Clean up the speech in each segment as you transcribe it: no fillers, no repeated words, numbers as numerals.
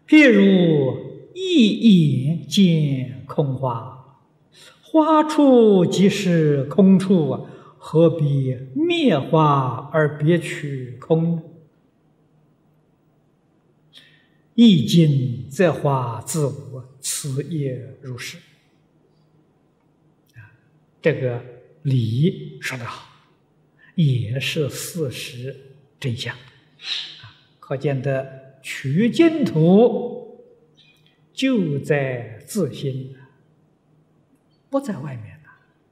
譬如一眼见空花，花处即是空处，何必灭花而别取空呢？一经则花自无，此也如是。这个理说得好，也是事实真相。可见得取经途就在自心，不在外面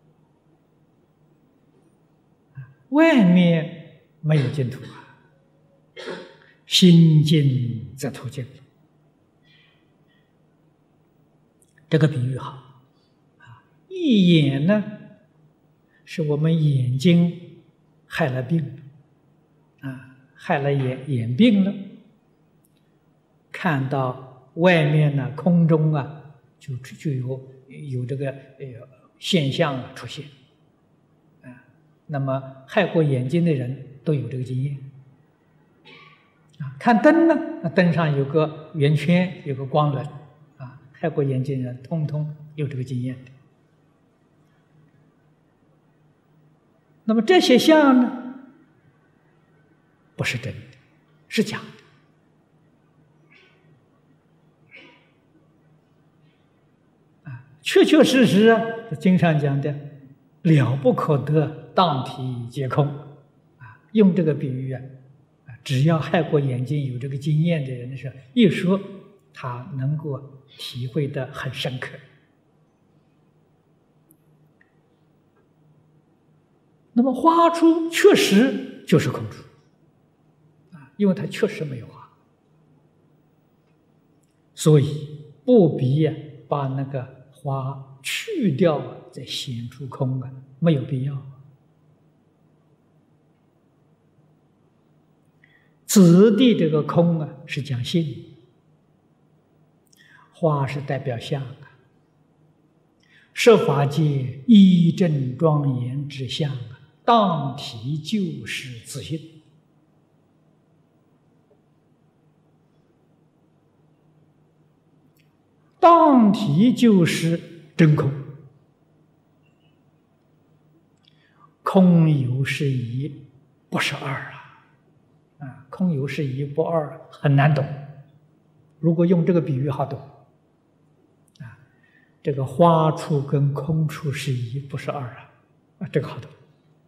外面没有净土心净则土净。这个比喻好一眼呢，是我们眼睛害了病害了眼病了，看到外面呢，空中就有这个现象出现那么害过眼睛的人都有这个经验看灯呢，那灯上有个圆圈，有个光轮害过眼睛的人通通有这个经验的。那么这些相呢，不是真的，是假的确确实实经上讲的了不可得，当体皆空用这个比喻只要害过眼睛有这个经验的人的时候，一说他能够体会得很深刻。那么花处确实就是空处因为它确实没有花，所以不必把那个花去掉再显出空没有必要。此地这个空是讲性，花是代表相设法界一正庄严之相当体就是自性。当体就是真空，空有是一，不是二空有是一不二很难懂。如果用这个比喻好懂这个花处跟空处是一，不是二这个好懂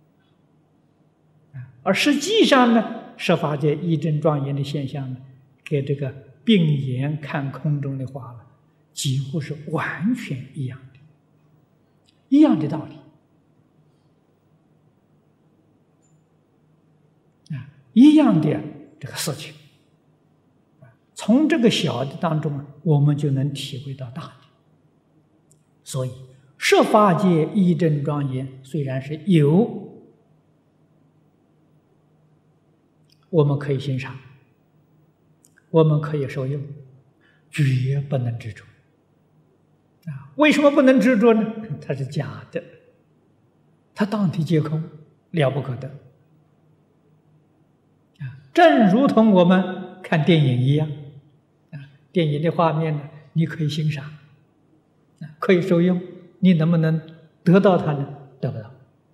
而实际上呢，设法界一正庄严的现象呢，跟这个并眼看空中的花几乎是完全一样的，一样的道理一样的这个事情。从这个小的当中我们就能体会到大的。所以设法界一正庄严虽然是有，我们可以欣赏，我们可以受用，绝不能执着为什么不能执着呢？它是假的，它当体皆空，了不可得正如同我们看电影一样电影的画面呢，你可以欣赏，可以受用，你能不能得到它呢？得不到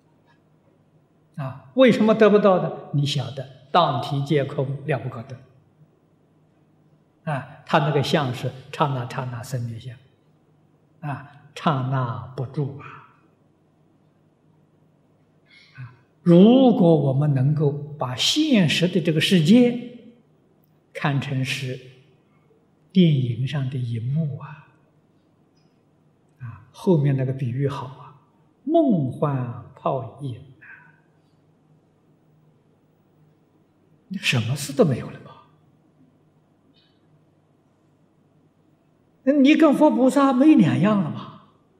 为什么得不到呢？你晓得当体皆空，了不可得它那个相是刹那刹那生灭相刹那不住如果我们能够把现实的这个世界看成是电影上的一幕后面那个比喻好梦幻泡影什么事都没有了吧？那你跟佛菩萨没两样了吧？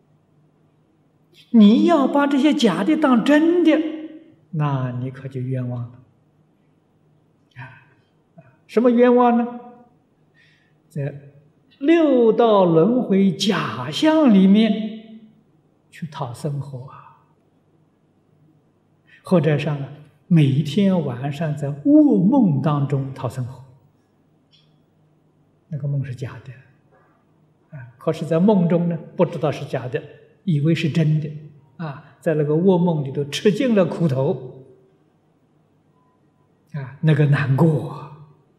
你要把这些假的当真的，那你可就冤枉了什么冤枉呢？在六道轮回假象里面去讨生活或者上每天晚上在噩梦当中讨生活那个梦是假的可是在梦中呢，不知道是假的，以为是真的在那个噩梦里头吃尽了苦头那个难过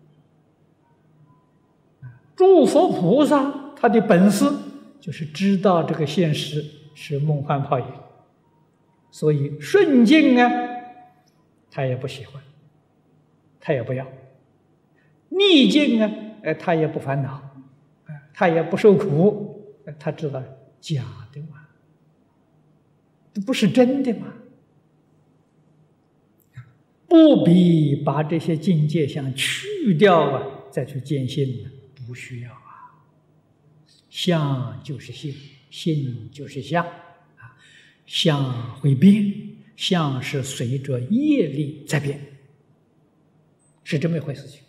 诸佛菩萨他的本事就是知道这个现实是梦幻泡影，所以顺境他也不喜欢，他也不要；逆境他也不烦恼，他也不受苦，他知道假的嘛，这不是真的嘛。不必把这些境界相去掉再去见性了，不需要相就是性，性就是相相会变，相是随着业力在变，是这么一回事情。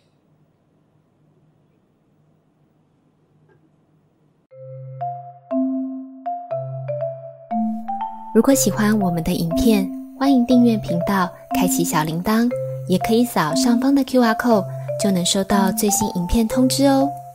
如果喜欢我们的影片，欢迎订阅频道，开启小铃铛，也可以扫上方的 QR code， 就能收到最新影片通知哦。